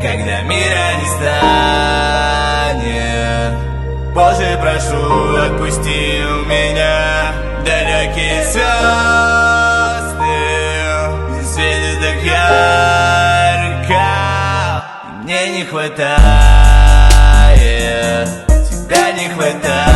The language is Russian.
когда мира не станет. Боже, прошу, отпусти у меня далекие звезды. Светит так ярко, мне не хватает, тебя не хватает.